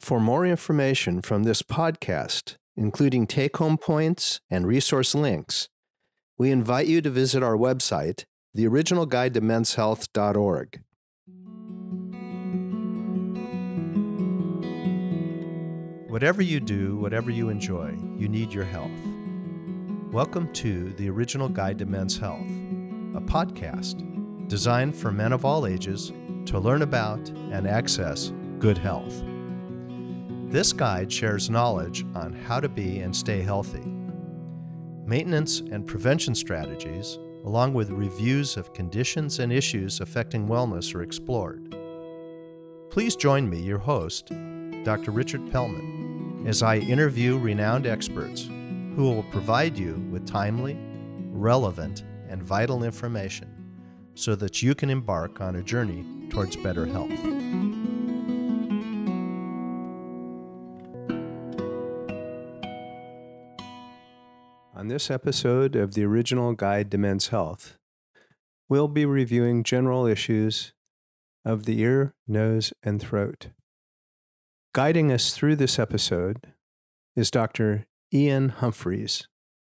For more information from this podcast, including take-home points and resource links, we invite you to visit our website, theoriginalguidetomen'shealth.org. Whatever you do, whatever you enjoy, you need your health. Welcome to The Original Guide to Men's Health, a podcast designed for men of all ages to learn about and access good health. This guide shares knowledge on how to be and stay healthy. Maintenance and prevention strategies, along with reviews of conditions and issues affecting wellness, are explored. Please join me, your host, Dr. Richard Pellman, as I interview renowned experts who will provide you with timely, relevant, and vital information so that you can embark on a journey towards better health. On this episode of The Original Guide to Men's Health, we'll be reviewing general issues of the ear, nose, and throat. Guiding us through this episode is Dr. Ian Humphreys.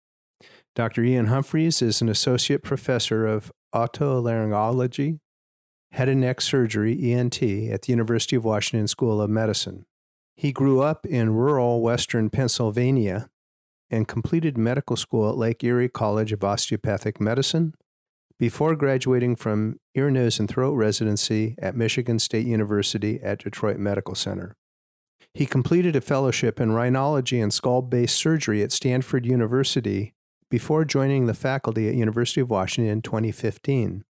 Dr. Ian Humphreys is an associate professor of otolaryngology, head and neck surgery, ENT, at the University of Washington School of Medicine. He grew up in rural western Pennsylvania and completed medical school at Lake Erie College of Osteopathic Medicine before graduating from ear, nose, and throat residency at Michigan State University at Detroit Medical Center. He completed a fellowship in rhinology and skull-base surgery at Stanford University before joining the faculty at University of Washington in 2015.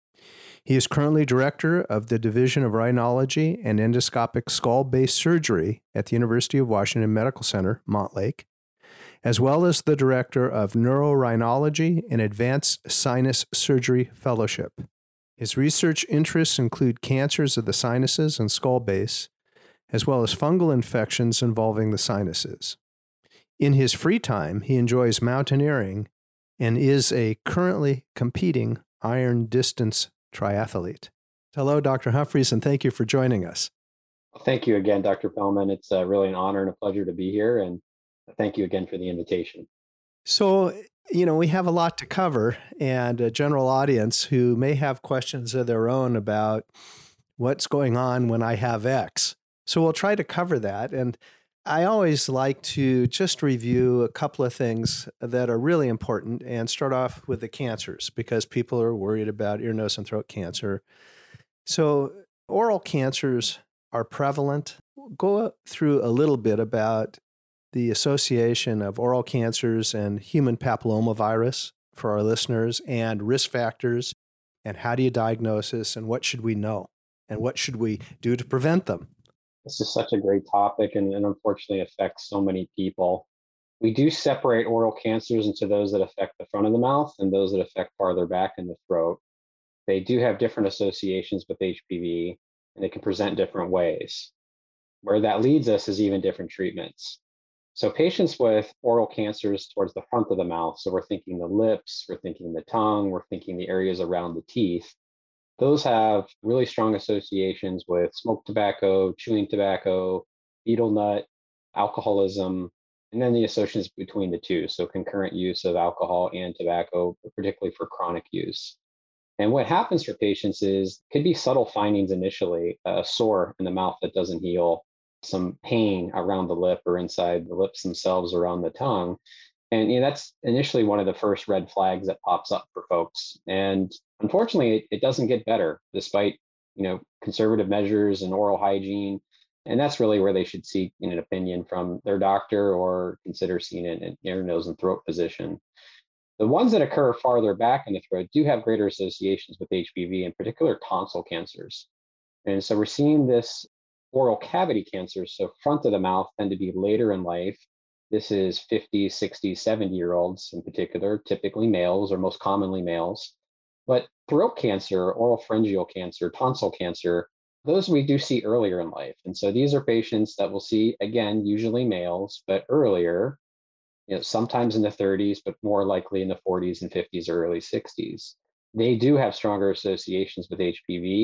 He is currently director of the Division of Rhinology and Endoscopic Skull-Base Surgery at the University of Washington Medical Center, Montlake, as well as the Director of Neurorhinology and Advanced Sinus Surgery Fellowship. His research interests include cancers of the sinuses and skull base, as well as fungal infections involving the sinuses. In his free time, he enjoys mountaineering and is a currently competing iron distance triathlete. Hello, Dr. Humphreys, and thank you for joining us. Thank you again, Dr. Pellman. It's really an honor and a pleasure to be here, and thank you again for the invitation. So, we have a lot to cover, and a general audience who may have questions of their own about what's going on when I have X. So we'll try to cover that. And I always like to just review a couple of things that are really important and start off with the cancers because people are worried about ear, nose, and throat cancer. So oral cancers are prevalent. Go through a little bit about the association of oral cancers and human papillomavirus for our listeners and risk factors and how do you diagnose this and what should we know and what should we do to prevent them? This is such a great topic and unfortunately affects so many people. We do separate oral cancers into those that affect the front of the mouth and those that affect farther back in the throat. They do have different associations with HPV and they can present different ways. Where that leads us is even different treatments. So patients with oral cancers towards the front of the mouth, so we're thinking the lips, we're thinking the tongue, we're thinking the areas around the teeth, those have really strong associations with smoked tobacco, chewing tobacco, betel nut, alcoholism, and then the associations between the two, so concurrent use of alcohol and tobacco, particularly for chronic use. And what happens for patients is could be subtle findings initially, a sore in the mouth that doesn't heal, some pain around the lip or inside the lips themselves around the tongue. And that's initially one of the first red flags that pops up for folks. And unfortunately, it doesn't get better despite, conservative measures and oral hygiene. And that's really where they should seek an opinion from their doctor or consider seeing an ear, nose, and throat physician. The ones that occur farther back in the throat do have greater associations with HPV, in particular tonsil cancers. And so we're seeing this oral cavity cancers, so front of the mouth, tend to be later in life. This is 50, 60, 70-year-olds in particular, typically males or most commonly males. But throat cancer, oral pharyngeal cancer, tonsil cancer, those we do see earlier in life. And so these are patients that we'll see, again, usually males, but earlier, sometimes in the 30s, but more likely in the 40s and 50s or early 60s. They do have stronger associations with HPV.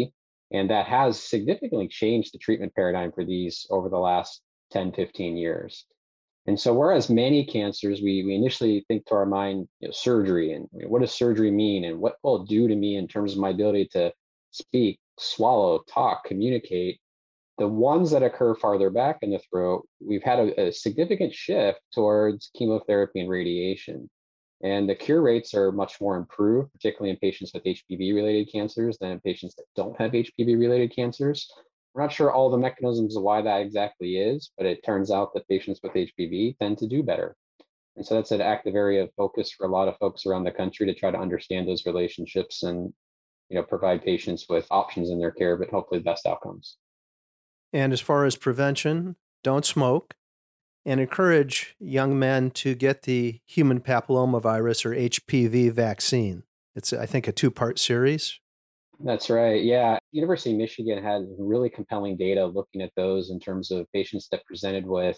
And that has significantly changed the treatment paradigm for these over the last 10, 15 years. And so, whereas many cancers, we initially think to our mind, surgery, and what does surgery mean, and what will it do to me in terms of my ability to speak, swallow, talk, communicate. The ones that occur farther back in the throat, we've had a significant shift towards chemotherapy and radiation. And the cure rates are much more improved, particularly in patients with HPV related cancers than in patients that don't have HPV related cancers. We're not sure all the mechanisms of why that exactly is, but it turns out that patients with HPV tend to do better. And so that's an active area of focus for a lot of folks around the country to try to understand those relationships and provide patients with options in their care, but hopefully the best outcomes. And as far as prevention, don't smoke and encourage young men to get the human papillomavirus or HPV vaccine. It's, I think, a two-part series. That's right. Yeah. University of Michigan had really compelling data looking at those in terms of patients that presented with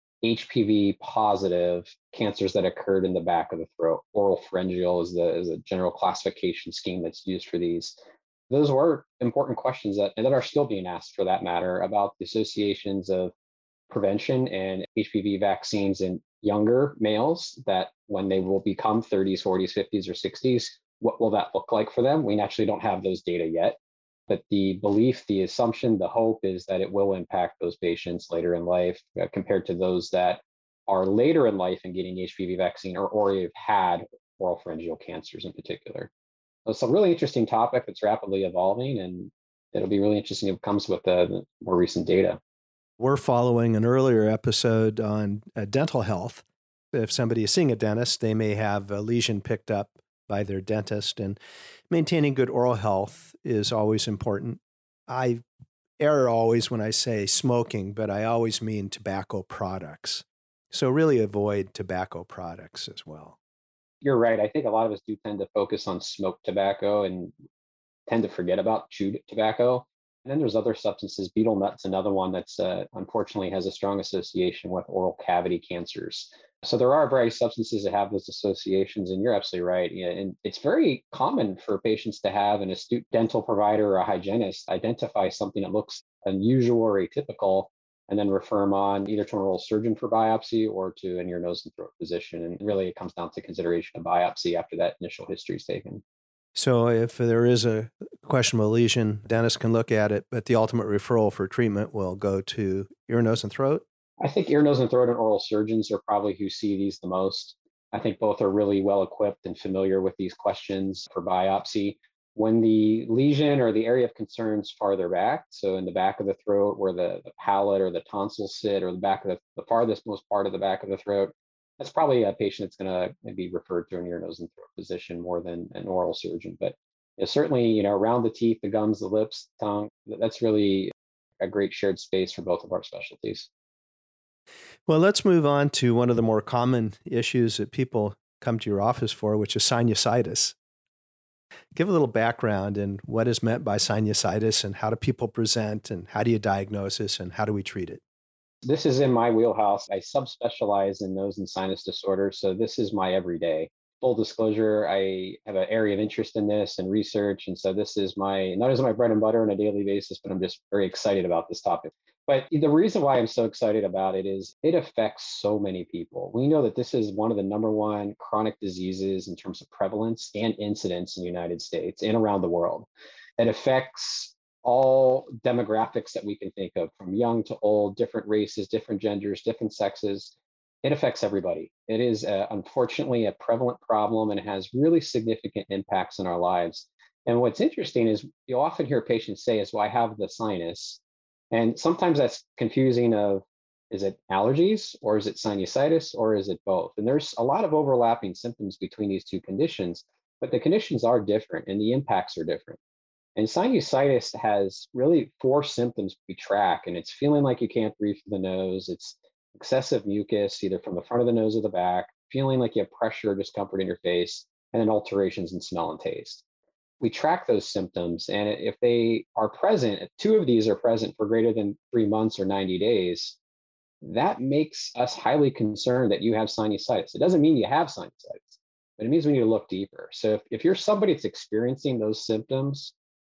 HPV positive cancers that occurred in the back of the throat. Oral pharyngeal is a general classification scheme that's used for these. Those were important questions that are still being asked, for that matter, about the associations of prevention and HPV vaccines in younger males, that when they will become 30s, 40s, 50s, or 60s, what will that look like for them? We actually don't have those data yet. But the belief, the assumption, the hope is that it will impact those patients later in life compared to those that are later in life and getting HPV vaccine or already have had oral pharyngeal cancers in particular. So it's a really interesting topic that's rapidly evolving, and it'll be really interesting if it comes with the more recent data. We're following an earlier episode on dental health. If somebody is seeing a dentist, they may have a lesion picked up by their dentist, and maintaining good oral health is always important. I err always when I say smoking, but I always mean tobacco products. So really avoid tobacco products as well. You're right. I think a lot of us do tend to focus on smoked tobacco and tend to forget about chewed tobacco. And then there's other substances. Betel nut's another one that's unfortunately has a strong association with oral cavity cancers. So there are various substances that have those associations, and you're absolutely right. Yeah, and it's very common for patients to have an astute dental provider or a hygienist identify something that looks unusual or atypical, and then refer them on either to an oral surgeon for biopsy or to an ear, nose, and throat physician. And really, it comes down to consideration of biopsy after that initial history is taken. So if there is a questionable lesion, dentist can look at it, but the ultimate referral for treatment will go to ear, nose, and throat? I think ear, nose, and throat and oral surgeons are probably who see these the most. I think both are really well equipped and familiar with these questions for biopsy. When the lesion or the area of concern is farther back, so in the back of the throat where the palate or the tonsils sit, or the back of the farthest most part of the back of the throat, that's probably a patient that's going to be referred to an ear, nose, and throat physician more than an oral surgeon. But certainly, around the teeth, the gums, the lips, tongue, that's really a great shared space for both of our specialties. Well, let's move on to one of the more common issues that people come to your office for, which is sinusitis. Give a little background and what is meant by sinusitis, and how do people present, and how do you diagnose this, and how do we treat it? This is in my wheelhouse. I subspecialize in nose and sinus disorders, so this is my everyday. Full disclosure, I have an area of interest in this and research, and so this is not as my bread and butter on a daily basis, but I'm just very excited about this topic. But the reason why I'm so excited about it is it affects so many people. We know that this is one of the number one chronic diseases in terms of prevalence and incidence in the United States and around the world. It affects all demographics that we can think of, from young to old, different races, different genders, different sexes. It affects everybody. It is unfortunately a prevalent problem, and it has really significant impacts in our lives. And what's interesting is you often hear patients say is, well, I have the sinus. And sometimes that's confusing of, is it allergies or is it sinusitis or is it both? And there's a lot of overlapping symptoms between these two conditions, but the conditions are different and the impacts are different. And sinusitis has really four symptoms we track, and it's feeling like you can't breathe through the nose. It's excessive mucus, either from the front of the nose or the back, feeling like you have pressure or discomfort in your face, and then alterations in smell and taste. We track those symptoms, and if they are present, if two of these are present for greater than 3 months or 90 days, that makes us highly concerned that you have sinusitis. It doesn't mean you have sinusitis, but it means we need to look deeper. So if you're somebody that's experiencing those symptoms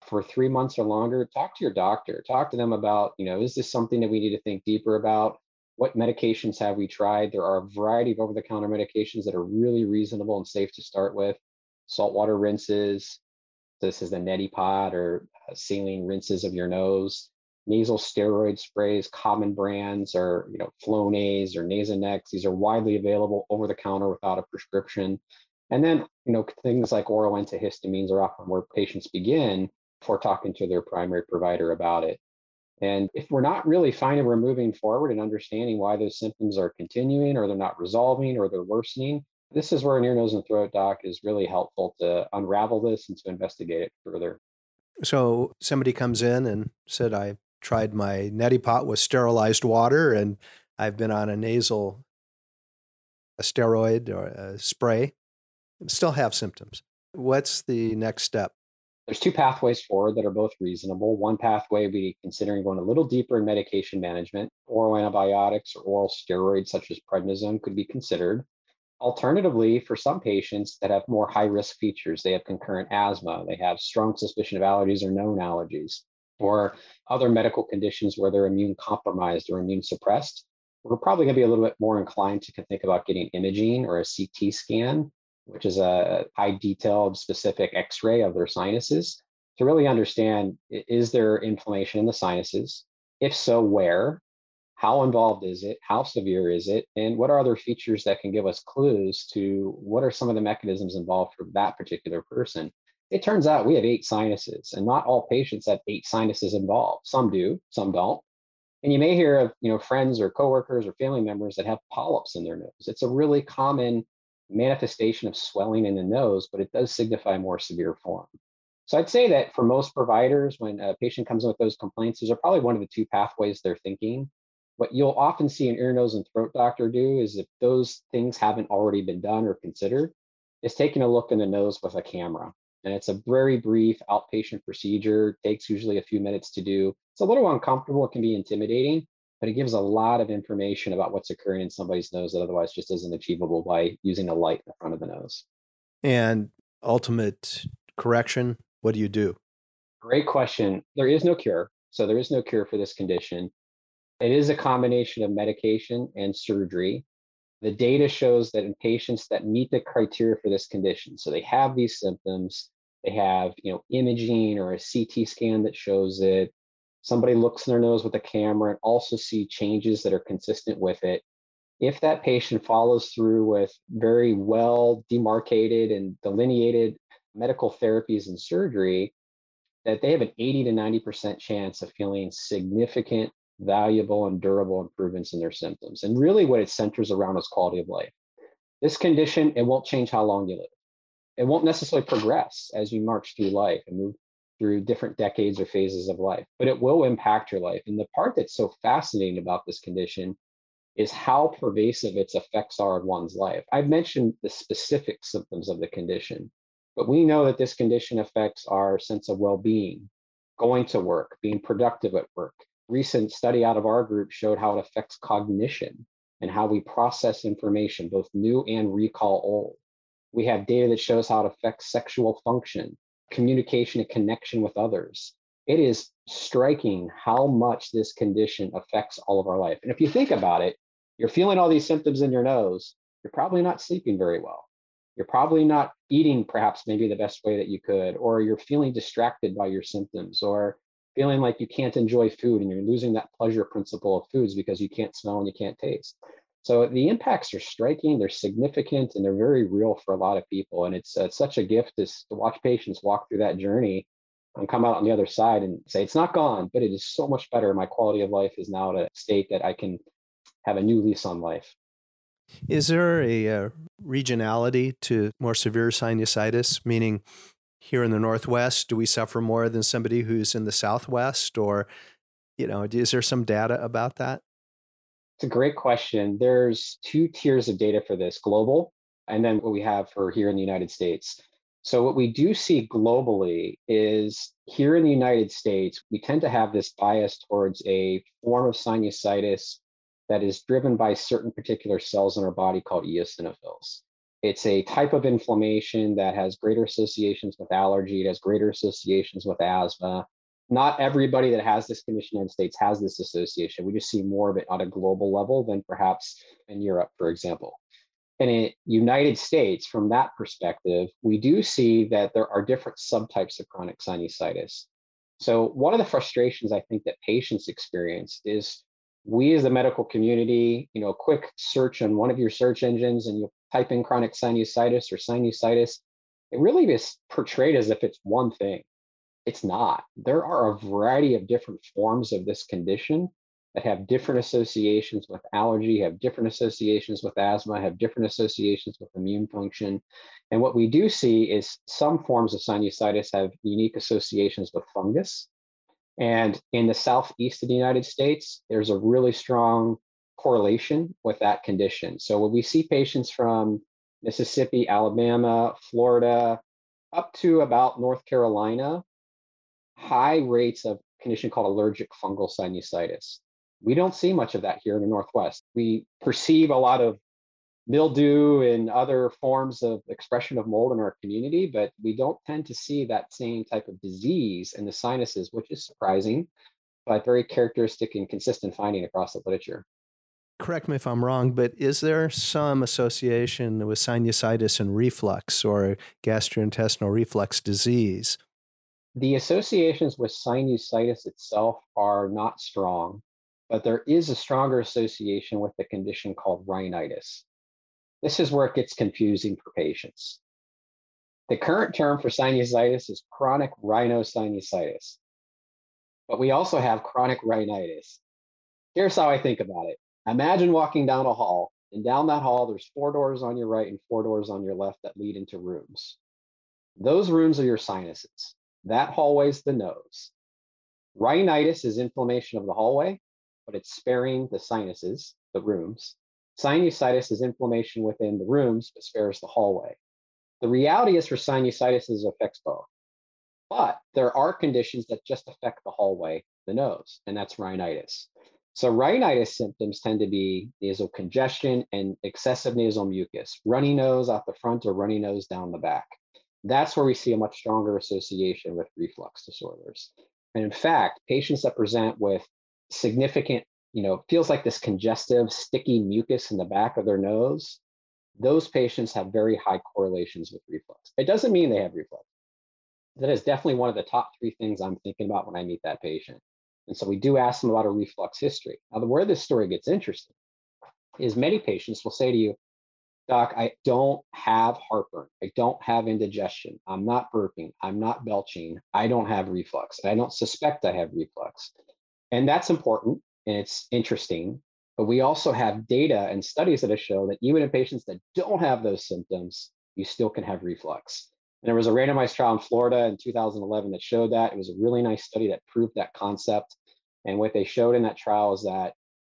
for 3 months or longer, talk to your doctor. Talk to them about, is this something that we need to think deeper about? What medications have we tried? There are a variety of over-the-counter medications that are really reasonable and safe to start with. Saltwater rinses. This is the neti pot or saline rinses of your nose. Nasal steroid sprays, common brands are, Flonase or Nasonex. These are widely available over the counter without a prescription. And then, things like oral antihistamines are often where patients begin before talking to their primary provider about it. And if we're not really finding we're moving forward and understanding why those symptoms are continuing or they're not resolving or they're worsening, this is where an ear, nose, and throat doc is really helpful to unravel this and to investigate it further. So somebody comes in and said, I tried my neti pot with sterilized water and I've been on a steroid or a spray, and still have symptoms. What's the next step? There's two pathways forward that are both reasonable. One pathway would be considering going a little deeper in medication management. Oral antibiotics or oral steroids such as prednisone could be considered. Alternatively, for some patients that have more high risk features, they have concurrent asthma, they have strong suspicion of allergies or known allergies, or other medical conditions where they're immune compromised or immune suppressed, we're probably going to be a little bit more inclined to think about getting imaging or a CT scan, which is a high detailed specific x-ray of their sinuses to really understand, is there inflammation in the sinuses? If so, where? How involved is it? How severe is it? And what are other features that can give us clues to what are some of the mechanisms involved for that particular person? It turns out we have 8 sinuses, and not all patients have 8 sinuses involved. Some do, some don't. And you may hear of, friends or coworkers or family members that have polyps in their nose. It's a really common manifestation of swelling in the nose, but it does signify more severe form. So I'd say that for most providers, when a patient comes in with those complaints, these are probably one of the 2 pathways they're thinking. What you'll often see an ear, nose, and throat doctor do is, if those things haven't already been done or considered, is taking a look in the nose with a camera. And it's a very brief outpatient procedure, takes usually a few minutes to do. It's a little uncomfortable, it can be intimidating, but it gives a lot of information about what's occurring in somebody's nose that otherwise just isn't achievable by using a light in the front of the nose. And ultimate correction, what do you do? Great question. There is no cure. So there is no cure for this condition. It is a combination of medication and surgery. The data shows that in patients that meet the criteria for this condition, so they have these symptoms, they have, imaging or a CT scan that shows it, somebody looks in their nose with a camera and also see changes that are consistent with it. If that patient follows through with very well demarcated and delineated medical therapies and surgery, that they have an 80 to 90% chance of feeling significant, valuable, and durable improvements in their symptoms. And really what it centers around is quality of life. This condition, it won't change how long you live. It won't necessarily progress as you march through life and move through different decades or phases of life, but it will impact your life. And the part that's so fascinating about this condition is how pervasive its effects are in one's life. I've mentioned the specific symptoms of the condition, but we know that this condition affects our sense of well-being, going to work, being productive at work. Recent study out of our group showed how it affects cognition and how we process information, both new and recall old. We have data that shows how it affects sexual function, communication and connection with others. It is striking how much this condition affects all of our life. And if you think about it, you're feeling all these symptoms in your nose, you're probably not sleeping very well. You're probably not eating perhaps maybe the best way that you could, or you're feeling distracted by your symptoms, or feeling like you can't enjoy food and you're losing that pleasure principle of foods because you can't smell and you can't taste. So the impacts are striking, they're significant, and they're very real for a lot of people. And it's such a gift to watch patients walk through that journey and come out on the other side and say, it's not gone, but it is so much better. My quality of life is now at a state that I can have a new lease on life. Is there a regionality to more severe sinusitis, meaning here in the Northwest, do we suffer more than somebody who's in the Southwest? Or, is there some data about that? It's a great question. There's 2 tiers of data for this, global, and then what we have for here in the United States. So what we do see globally is here in the United States, we tend to have this bias towards a form of sinusitis that is driven by certain particular cells in our body called eosinophils. It's a type of inflammation that has greater associations with allergy. It has greater associations with asthma. Not everybody that has this condition in the United States has this association. We just see more of it on a global level than perhaps in Europe, for example. And in the United States, from that perspective, we do see that there are different subtypes of chronic sinusitis. So one of the frustrations I think that patients experience is we as the medical community, a quick search on one of your search engines and you type in chronic sinusitis or sinusitis, it really is portrayed as if it's one thing. It's not. There are a variety of different forms of this condition that have different associations with allergy, have different associations with asthma, have different associations with immune function. And what we do see is some forms of sinusitis have unique associations with fungus. And in the southeast of the United States, there's a really strong correlation with that condition. So when we see patients from Mississippi, Alabama, Florida, up to about North Carolina, high rates of a condition called allergic fungal sinusitis. We don't see much of that here in the Northwest. We perceive a lot of mildew and other forms of expression of mold in our community, but we don't tend to see that same type of disease in the sinuses, which is surprising, but very characteristic and consistent finding across the literature. Correct me if I'm wrong, but is there some association with sinusitis and reflux or gastrointestinal reflux disease? The associations with sinusitis itself are not strong, but there is a stronger association with the condition called rhinitis. This is where it gets confusing for patients. The current term for sinusitis is chronic rhinosinusitis, but we also have chronic rhinitis. Here's how I think about it. Imagine walking down a hall, and down that hall, there's 4 doors on your right and 4 doors on your left that lead into rooms. Those rooms are your sinuses. That hallway's the nose. Rhinitis is inflammation of the hallway, but it's sparing the sinuses, the rooms. Sinusitis is inflammation within the rooms, but spares the hallway. The reality is for sinusitis, it affects both. But there are conditions that just affect the hallway, the nose, and that's rhinitis. So rhinitis symptoms tend to be nasal congestion and excessive nasal mucus, runny nose out the front or runny nose down the back. That's where we see a much stronger association with reflux disorders. And in fact, patients that present with significant, feels like this congestive, sticky mucus in the back of their nose, those patients have very high correlations with reflux. It doesn't mean they have reflux. That is definitely one of the top 3 things I'm thinking about when I meet that patient. And so we do ask them about a reflux history. Now, where this story gets interesting is many patients will say to you, Doc, I don't have heartburn. I don't have indigestion. I'm not burping. I'm not belching. I don't have reflux. I don't suspect I have reflux. And that's important and it's interesting. But we also have data and studies that show that even in patients that don't have those symptoms, you still can have reflux. And there was a randomized trial in Florida in 2011 that showed that. It was a really nice study that proved that concept. And what they showed in that trial is that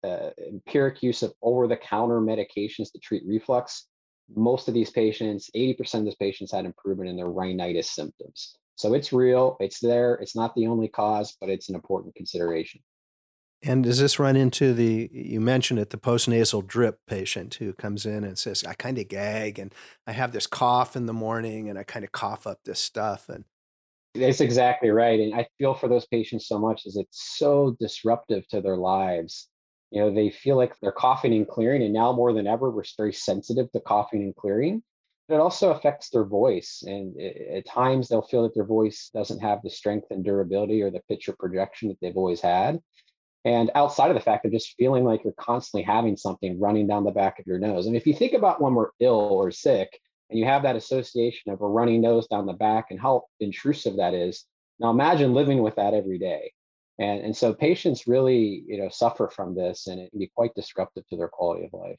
empiric use of over-the-counter medications to treat reflux, most of these patients, 80% of these patients had improvement in their rhinitis symptoms. So it's real, it's there, it's not the only cause, but it's an important consideration. And does this run into you mentioned it, the postnasal drip patient who comes in and says, I kind of gag and I have this cough in the morning and I kind of cough up this stuff. And that's exactly right. And I feel for those patients so much as it's so disruptive to their lives. They feel like they're coughing and clearing, and now more than ever, we're very sensitive to coughing and clearing. But it also affects their voice. And at times they'll feel that their voice doesn't have the strength and durability or the pitch or projection that they've always had. And outside of the fact of just feeling like you're constantly having something running down the back of your nose. And if you think about when we're ill or sick, and you have that association of a runny nose down the back and how intrusive that is, now imagine living with that every day. And so patients really, suffer from this, and it can be quite disruptive to their quality of life.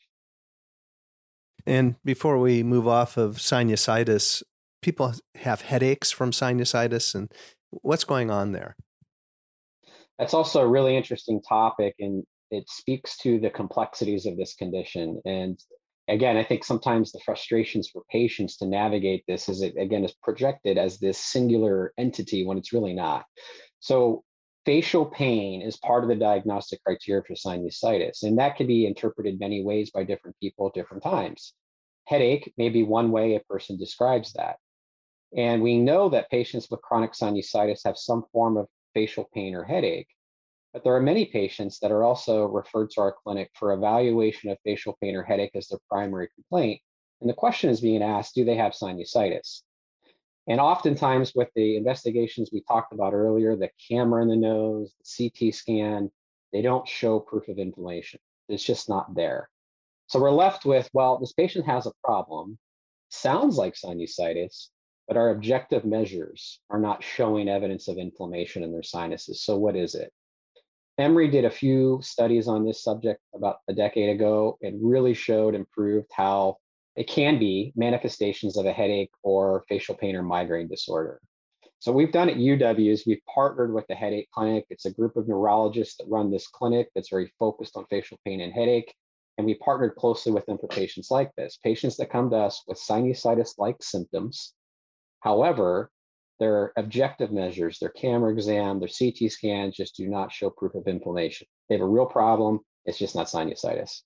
And before we move off of sinusitis, people have headaches from sinusitis, and what's going on there? That's also a really interesting topic, and it speaks to the complexities of this condition. And again, I think sometimes the frustrations for patients to navigate this is, is projected as this singular entity when it's really not. So facial pain is part of the diagnostic criteria for sinusitis, and that can be interpreted many ways by different people at different times. headache may be one way a person describes that. And we know that patients with chronic sinusitis have some form of facial pain or headache, but there are many patients that are also referred to our clinic for evaluation of facial pain or headache as their primary complaint. And the question is being asked, do they have sinusitis? And oftentimes, with the investigations we talked about earlier, the camera in the nose, the CT scan, they don't show proof of inflammation. It's just not there. So we're left with, well, this patient has a problem, sounds like sinusitis, but our objective measures are not showing evidence of inflammation in their sinuses. So what is it? Emory did a few studies on this subject about a decade ago and really showed and proved how it can be manifestations of a headache or facial pain or migraine disorder. So we've done at UW is we've partnered with the headache clinic. It's a group of neurologists that run this clinic that's very focused on facial pain and headache. And we partnered closely with them for patients like this, patients that come to us with sinusitis-like symptoms. However, their objective measures, their camera exam, their CT scans just do not show proof of inflammation. They have a real problem. It's just not sinusitis.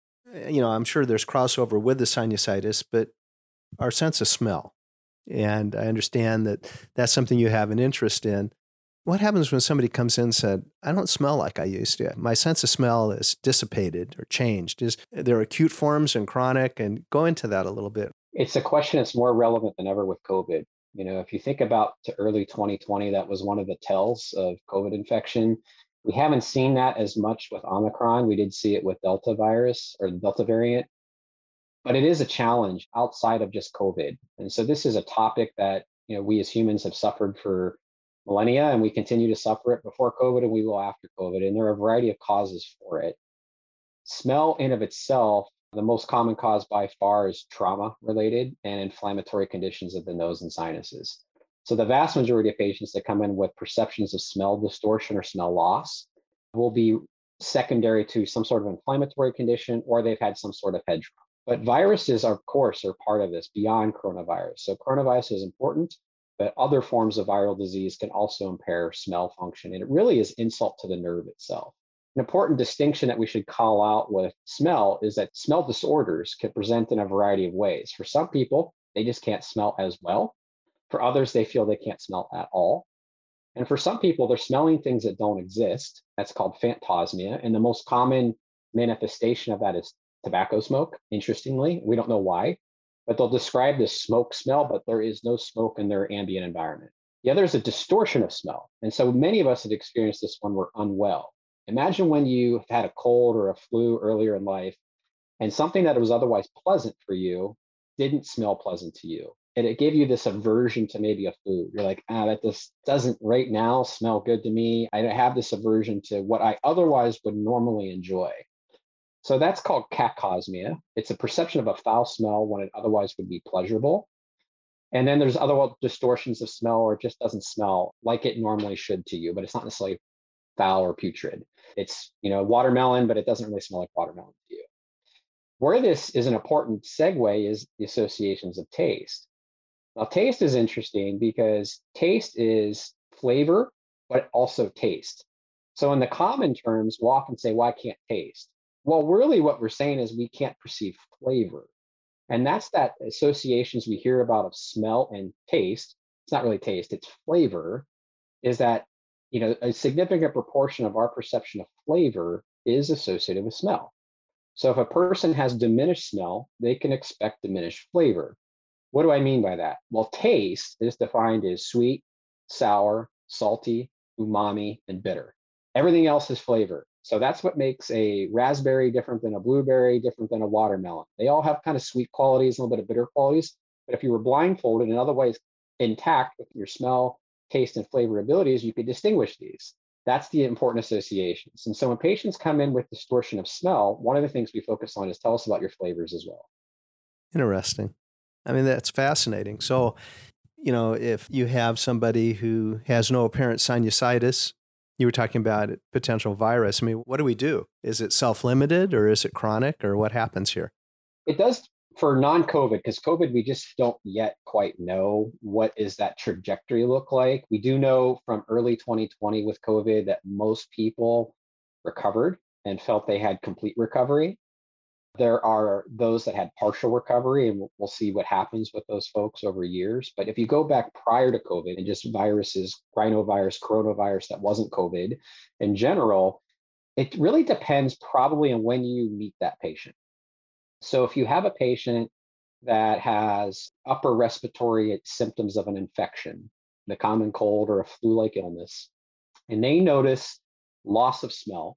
I'm sure there's crossover with the sinusitis, but our sense of smell. And I understand that that's something you have an interest in. What happens when somebody comes in and said, I don't smell like I used to? My sense of smell is dissipated or changed. Is there acute forms and chronic? And go into that a little bit. It's a question that's more relevant than ever with COVID. If you think about to early 2020, that was one of the tells of COVID infection. We haven't seen that as much with Omicron. We did see it with Delta virus or the Delta variant, but it is a challenge outside of just COVID. And so this is a topic that, we as humans have suffered for millennia, and we continue to suffer it before COVID and we will after COVID. And there are a variety of causes for it. Smell in of itself, the most common cause by far is trauma related and inflammatory conditions of the nose and sinuses. So the vast majority of patients that come in with perceptions of smell distortion or smell loss will be secondary to some sort of inflammatory condition, or they've had some sort of head trauma. But viruses, of course, are part of this beyond coronavirus. So coronavirus is important, but other forms of viral disease can also impair smell function. And it really is insult to the nerve itself. An important distinction that we should call out with smell is that smell disorders can present in a variety of ways. For some people, they just can't smell as well. For others, they feel they can't smell at all. And for some people, they're smelling things that don't exist. That's called phantosmia. And the most common manifestation of that is tobacco smoke, interestingly. We don't know why, but they'll describe this smoke smell, but there is no smoke in their ambient environment. The other is a distortion of smell. And so many of us have experienced this when we're unwell. Imagine when you had a cold or a flu earlier in life, and something that was otherwise pleasant for you didn't smell pleasant to you. And it gave you this aversion to maybe a food. You're like, that just doesn't right now smell good to me. I have this aversion to what I otherwise would normally enjoy. So that's called cacosmia. It's a perception of a foul smell when it otherwise would be pleasurable. And then there's other distortions of smell, or it just doesn't smell like it normally should to you, but it's not necessarily foul or putrid. It's, watermelon, but it doesn't really smell like watermelon to you. Where this is an important segue is the associations of taste. Now, taste is interesting because taste is flavor, but also taste. So in the common terms, we'll often say, well, I can't taste. Well, really what we're saying is we can't perceive flavor. And that's that associations we hear about of smell and taste. It's not really taste, it's flavor, is that, a significant proportion of our perception of flavor is associated with smell. So if a person has diminished smell, they can expect diminished flavor. What do I mean by that? Well, taste is defined as sweet, sour, salty, umami, and bitter. Everything else is flavor. So that's what makes a raspberry different than a blueberry, different than a watermelon. They all have kind of sweet qualities, a little bit of bitter qualities. But if you were blindfolded and otherwise intact with your smell, taste, and flavor abilities, you could distinguish these. That's the important associations. And so when patients come in with distortion of smell, one of the things we focus on is tell us about your flavors as well. Interesting. I mean, that's fascinating. So, if you have somebody who has no apparent sinusitis, you were talking about potential virus. I mean, what do we do? Is it self-limited or is it chronic, or what happens here? It does for non-COVID, because COVID, we just don't yet quite know what is that trajectory look like. We do know from early 2020 with COVID that most people recovered and felt they had complete recovery. There are those that had partial recovery, and we'll see what happens with those folks over years. But if you go back prior to COVID and just viruses, rhinovirus, coronavirus that wasn't COVID in general, it really depends probably on when you meet that patient. So if you have a patient that has upper respiratory symptoms of an infection, the common cold or a flu-like illness, and they notice loss of smell,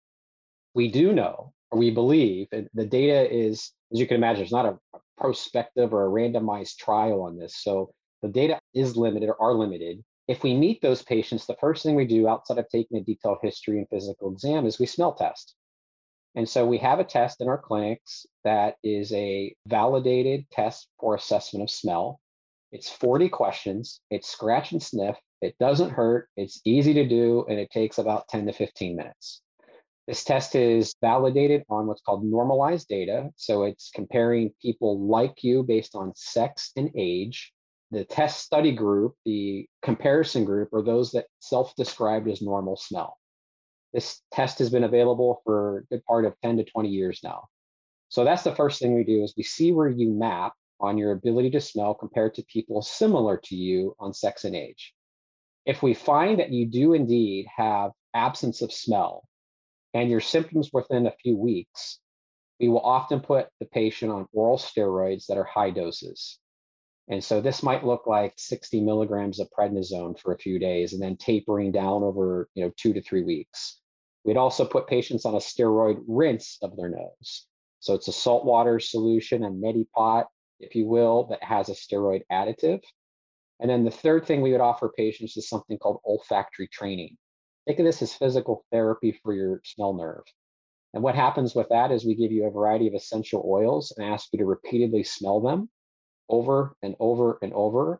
we do know, or we believe, and the data is, as you can imagine, it's not a prospective or a randomized trial on this. So the data is limited or are limited. If we meet those patients, the first thing we do outside of taking a detailed history and physical exam is we smell test. And so we have a test in our clinics that is a validated test for assessment of smell. It's 40 questions. It's scratch and sniff. It doesn't hurt. It's easy to do, and it takes about 10 to 15 minutes. This test is validated on what's called normalized data. So it's comparing people like you based on sex and age. The test study group, the comparison group, are those that self-described as normal smell. This test has been available for a good part of 10 to 20 years now. So that's the first thing we do is we see where you map on your ability to smell compared to people similar to you on sex and age. If we find that you do indeed have absence of smell and your symptoms within a few weeks, we will often put the patient on oral steroids that are high doses. And so this might look like 60 milligrams of prednisone for a few days and then tapering down over 2 to 3 weeks. We'd also put patients on a steroid rinse of their nose. So it's a saltwater solution, a neti pot, if you will, that has a steroid additive. And then the third thing we would offer patients is something called olfactory training. Think of this as physical therapy for your smell nerve. And what happens with that is we give you a variety of essential oils and ask you to repeatedly smell them over and over and over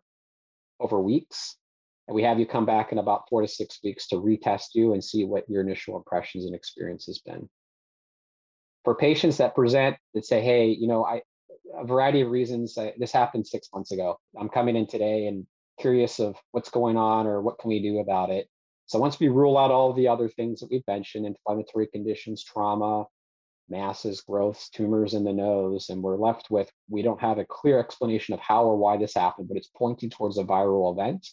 weeks. And we have you come back in about 4 to 6 weeks to retest you and see what your initial impressions and experience has been. For patients that present that say, hey, a variety of reasons, this happened 6 months ago. I'm coming in today and curious of what's going on or what can we do about it. So once we rule out all the other things that we've mentioned, inflammatory conditions, trauma, masses, growths, tumors in the nose, and we're left with, we don't have a clear explanation of how or why this happened, but it's pointing towards a viral event.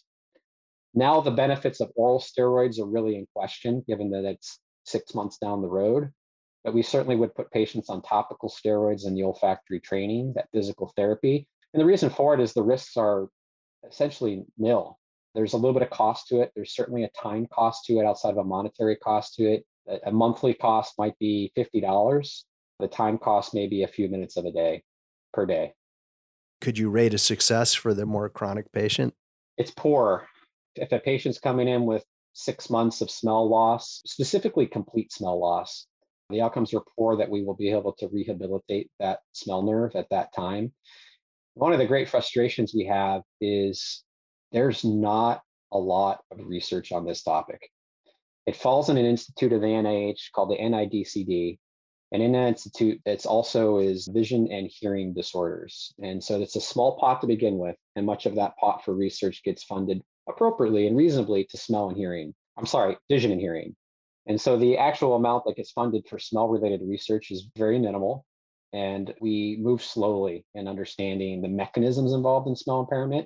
Now the benefits of oral steroids are really in question, given that it's 6 months down the road. But we certainly would put patients on topical steroids and the olfactory training, that physical therapy. And the reason for it is the risks are essentially nil. There's a little bit of cost to it. There's certainly a time cost to it outside of a monetary cost to it. A monthly cost might be $50. The time cost may be a few minutes of a day per day. Could you rate a success for the more chronic patient? It's poor. If a patient's coming in with 6 months of smell loss, specifically complete smell loss, the outcomes are poor that we will be able to rehabilitate that smell nerve at that time. One of the great frustrations we have is there's not a lot of research on this topic. It falls in an institute of the NIH called the NIDCD. And in that institute, it's also is vision and hearing disorders. And so it's a small pot to begin with. And much of that pot for research gets funded appropriately and reasonably to vision and hearing. And so the actual amount that gets funded for smell-related research is very minimal. And we move slowly in understanding the mechanisms involved in smell impairment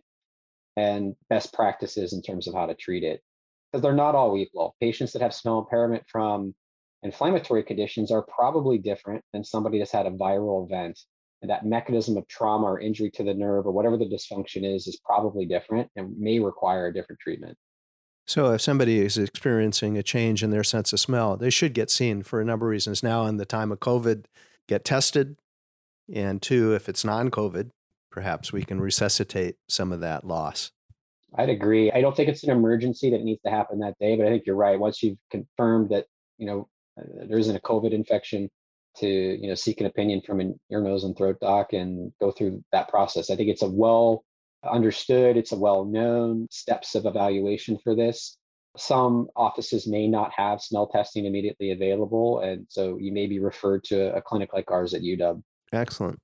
and best practices in terms of how to treat it. Because they're not all equal. Patients that have smell impairment from inflammatory conditions are probably different than somebody that's had a viral event. And that mechanism of trauma or injury to the nerve or whatever the dysfunction is probably different and may require a different treatment. So if somebody is experiencing a change in their sense of smell, they should get seen for a number of reasons. Now, in the time of COVID, get tested. And 2, if it's non-COVID, perhaps we can resuscitate some of that loss. I'd agree. I don't think it's an emergency that needs to happen that day, but I think you're right. Once you've confirmed that, there isn't a COVID infection, to, seek an opinion from an ear, nose, and throat doc and go through that process. I think it's a well understood, it's a well-known steps of evaluation for this. Some offices may not have smell testing immediately available, and so you may be referred to a clinic like ours at UW. Excellent.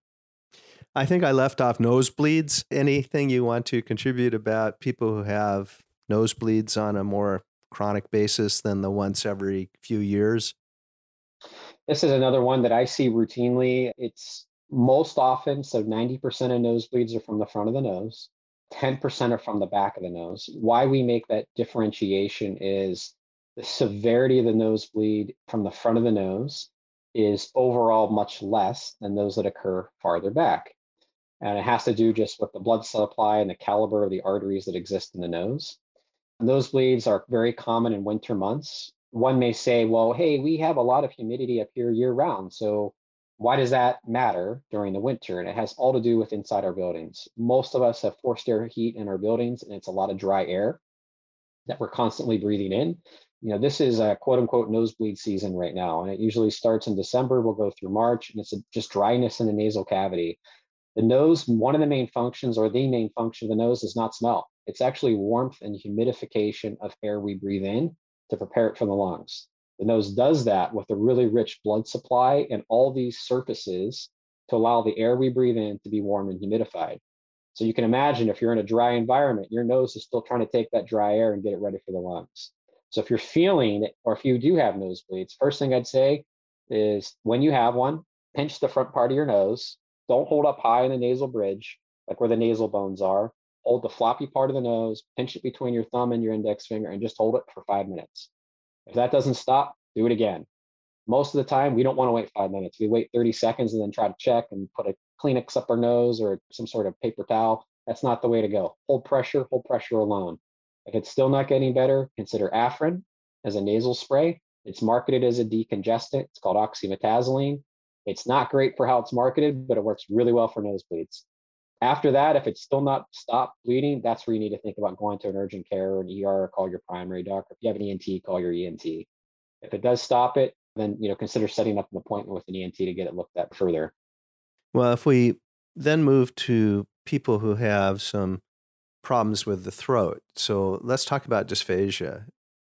I think I left off nosebleeds. Anything you want to contribute about people who have nosebleeds on a more chronic basis than the once every few years? This is another one that I see routinely. It's most often, so 90% of nosebleeds are from the front of the nose, 10% are from the back of the nose. Why we make that differentiation is the severity of the nosebleed from the front of the nose is overall much less than those that occur farther back. And it has to do just with the blood supply and the caliber of the arteries that exist in the nose. Nosebleeds are very common in winter months. One may say, well, hey, we have a lot of humidity up here year round. So why does that matter during the winter? And it has all to do with inside our buildings. Most of us have forced air heat in our buildings, and it's a lot of dry air that we're constantly breathing in. This is a quote unquote nosebleed season right now. And it usually starts in December, we'll go through March, and it's just dryness in the nasal cavity. The nose, one of the main functions or the main function of the nose is not smell. It's actually warmth and humidification of air we breathe in to prepare it for the lungs. The nose does that with a really rich blood supply and all these surfaces to allow the air we breathe in to be warm and humidified. So you can imagine if you're in a dry environment, your nose is still trying to take that dry air and get it ready for the lungs. So if you're feeling it, or if you do have nosebleeds, first thing I'd say is when you have one, pinch the front part of your nose. Don't hold up high in the nasal bridge, like where the nasal bones are. Hold the floppy part of the nose, pinch it between your thumb and your index finger, and just hold it for 5 minutes. If that doesn't stop, do it again. Most of the time, we don't want to wait 5 minutes. We wait 30 seconds and then try to check and put a Kleenex up our nose or some sort of paper towel. That's not the way to go. Hold pressure alone. If it's still not getting better, consider Afrin as a nasal spray. It's marketed as a decongestant. It's called oxymetazoline. It's not great for how it's marketed, but it works really well for nosebleeds. After that, if it's still not stopped bleeding, that's where you need to think about going to an urgent care or an ER, or call your primary doctor. If you have an ENT, call your ENT. If it does stop it, then consider setting up an appointment with an ENT to get it looked at further. Well, if we then move to people who have some problems with the throat, so let's talk about dysphagia.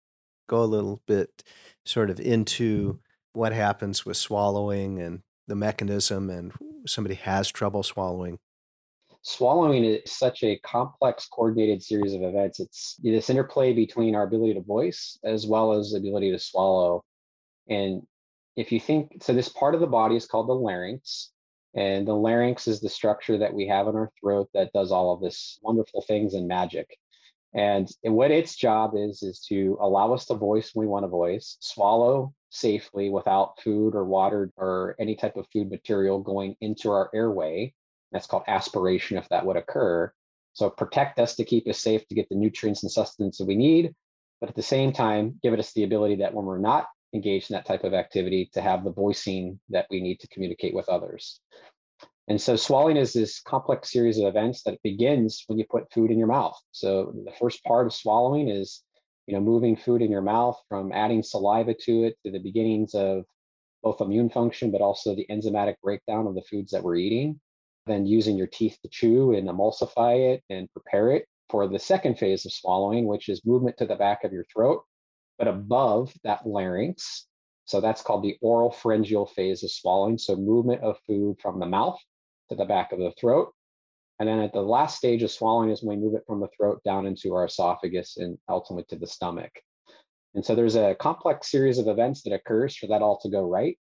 Go a little bit sort of into what happens with swallowing and the mechanism, and somebody has trouble swallowing. Swallowing is such a complex, coordinated series of events. It's this interplay between our ability to voice as well as the ability to swallow. And if you think, so this part of the body is called the larynx. And the larynx is the structure that we have in our throat that does all of this wonderful things and magic. And what its job is to allow us to voice when we want to voice, swallow safely without food or water or any type of food material going into our airway. That's called aspiration if that would occur. So protect us to keep us safe to get the nutrients and sustenance that we need, but at the same time, give us the ability that when we're not engaged in that type of activity to have the voicing that we need to communicate with others. And so swallowing is this complex series of events that begins when you put food in your mouth. So the first part of swallowing is, moving food in your mouth, from adding saliva to it to the beginnings of both immune function, but also the enzymatic breakdown of the foods that we're eating. Then using your teeth to chew and emulsify it and prepare it for the second phase of swallowing, which is movement to the back of your throat, but above that larynx. So that's called the oral pharyngeal phase of swallowing. So movement of food from the mouth to the back of the throat. And then at the last stage of swallowing is when we move it from the throat down into our esophagus and ultimately to the stomach. And so there's a complex series of events that occurs for that all to go right.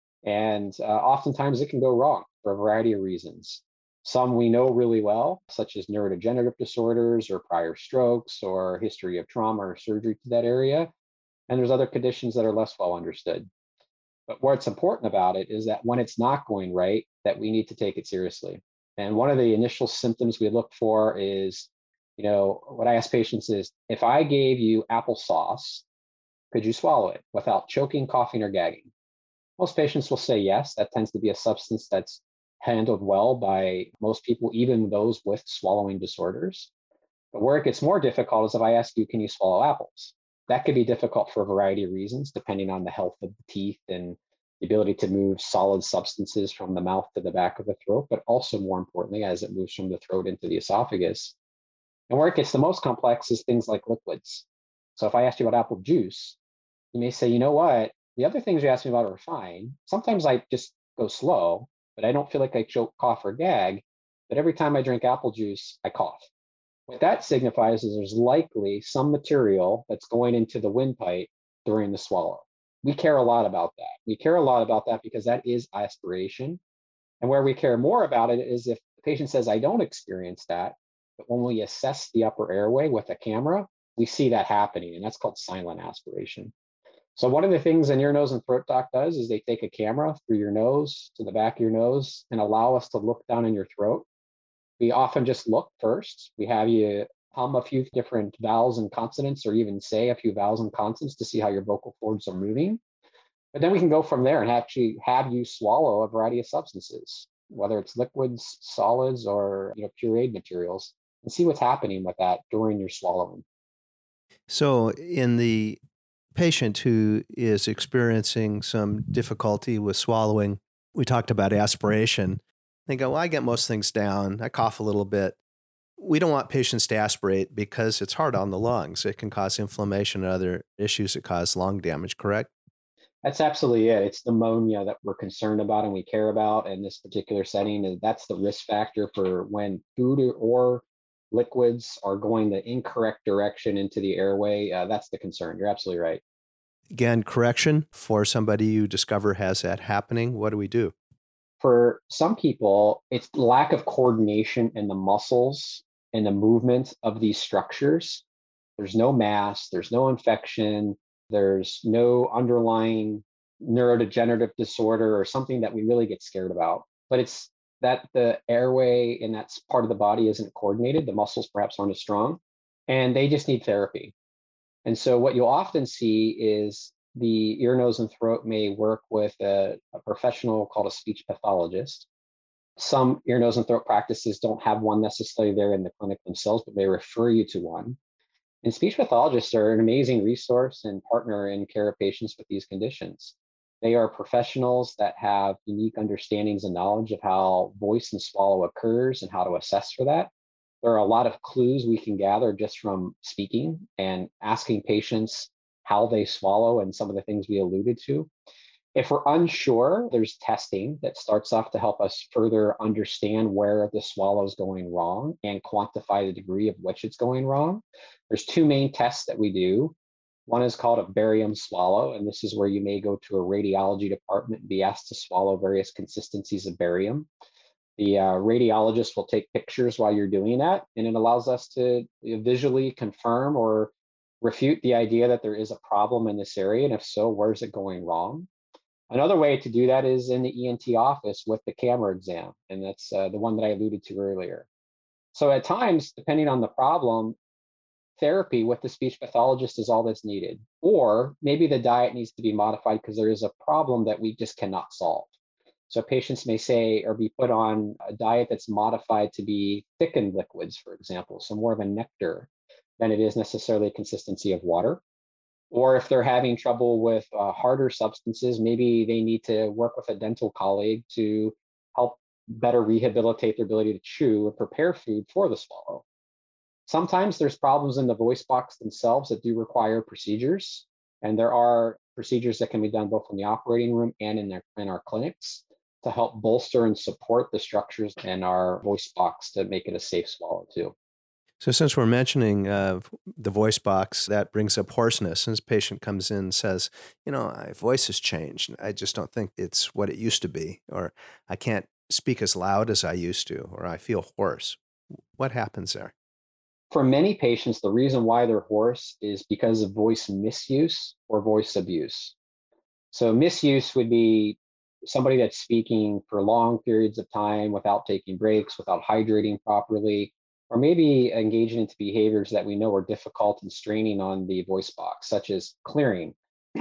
And oftentimes it can go wrong for a variety of reasons. Some we know really well, such as neurodegenerative disorders or prior strokes or history of trauma or surgery to that area. And there's other conditions that are less well understood. But what's important about it is that when it's not going right, that we need to take it seriously. And one of the initial symptoms we look for is, what I ask patients is, if I gave you applesauce, could you swallow it without choking, coughing, or gagging? Most patients will say yes. That tends to be a substance that's handled well by most people, even those with swallowing disorders. But where it gets more difficult is if I ask you, can you swallow apples? That could be difficult for a variety of reasons, depending on the health of the teeth and the ability to move solid substances from the mouth to the back of the throat, but also more importantly, as it moves from the throat into the esophagus. And where it gets the most complex is things like liquids. So if I asked you about apple juice, you may say, you know what? The other things you asked me about are fine. Sometimes I just go slow, but I don't feel like I choke, cough, or gag. But every time I drink apple juice, I cough. What that signifies is there's likely some material that's going into the windpipe during the swallow. We care a lot about that. We care a lot about that because that is aspiration. And where we care more about it is if the patient says, I don't experience that, but when we assess the upper airway with a camera, we see that happening, and that's called silent aspiration. So one of the things an ear, nose, and throat doc does is they take a camera through your nose to the back of your nose and allow us to look down in your throat. We often just look first. We have you hum a few different vowels and consonants, or even say a few vowels and consonants to see how your vocal cords are moving. But then we can go from there and actually have you swallow a variety of substances, whether it's liquids, solids, or pureed materials, and see what's happening with that during your swallowing. So, in the patient who is experiencing some difficulty with swallowing, we talked about aspiration. They go, well, I get most things down. I cough a little bit. We don't want patients to aspirate because it's hard on the lungs. It can cause inflammation and other issues that cause lung damage, correct? That's absolutely it. It's pneumonia that we're concerned about and we care about in this particular setting. And that's the risk factor for when food or liquids are going the incorrect direction into the airway. That's the concern. You're absolutely right. Again, correction for somebody you discover has that happening. What do we do? For some people, it's lack of coordination in the muscles and the movement of these structures. There's no mass, there's no infection, there's no underlying neurodegenerative disorder or something that we really get scared about. But it's that the airway in that part of the body isn't coordinated, the muscles perhaps aren't as strong, and they just need therapy. And so what you'll often see is the ear, nose, and throat may work with a professional called a speech pathologist. Some ear, nose, and throat practices don't have one necessarily there in the clinic themselves, but they refer you to one. And speech pathologists are an amazing resource and partner in care of patients with these conditions. They are professionals that have unique understandings and knowledge of how voice and swallow occurs and how to assess for that. There are a lot of clues we can gather just from speaking and asking patients how they swallow and some of the things we alluded to. If we're unsure, there's testing that starts off to help us further understand where the swallow is going wrong and quantify the degree of which it's going wrong. There's two main tests that we do. One is called a barium swallow, and this is where you may go to a radiology department and be asked to swallow various consistencies of barium. The radiologist will take pictures while you're doing that, and it allows us to visually confirm or refute the idea that there is a problem in this area, and if so, where's it going wrong? Another way to do that is in the ENT office with the camera exam, and that's the one that I alluded to earlier. So at times, depending on the problem, therapy with the speech pathologist is all that's needed. Or maybe the diet needs to be modified because there is a problem that we just cannot solve. So patients may say or be put on a diet that's modified to be thickened liquids, for example, so more of a nectar than it is necessarily a consistency of water. Or if they're having trouble with harder substances, maybe they need to work with a dental colleague to help better rehabilitate their ability to chew and prepare food for the swallow. Sometimes there's problems in the voice box themselves that do require procedures. And there are procedures that can be done both in the operating room and in our clinics to help bolster and support the structures in our voice box to make it a safe swallow too. So, since we're mentioning the voice box, that brings up hoarseness. And this patient comes in and says, my voice has changed. I just don't think it's what it used to be, or I can't speak as loud as I used to, or I feel hoarse. What happens there? For many patients, the reason why they're hoarse is because of voice misuse or voice abuse. So misuse would be somebody that's speaking for long periods of time without taking breaks, without hydrating properly, or maybe engaging into behaviors that we know are difficult and straining on the voice box, such as clearing.